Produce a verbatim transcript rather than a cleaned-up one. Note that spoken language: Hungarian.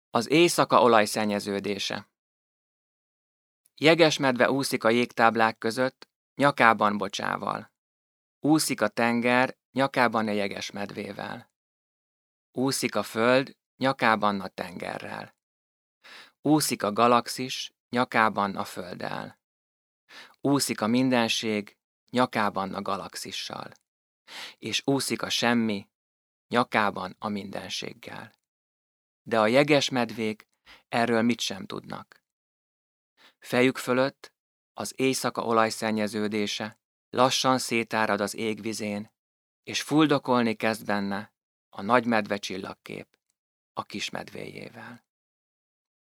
Az éjszaka olajszennyeződése. Jegesmedve úszik a jégtáblák között, nyakában bocsával. Úszik a tenger, nyakában a jegesmedvével. Úszik a föld, nyakában a tengerrel. Úszik a galaxis, nyakában a földdel. Úszik a mindenség, nyakában a galaxissal. És úszik a semmi, nyakában a mindenséggel. De a jegesmedvék erről mit sem tudnak. Fejük fölött az éjszaka olajszennyeződése lassan szétárad az égvizén, és fuldokolni kezd benne a nagy medve csillagkép a kismedvéjével.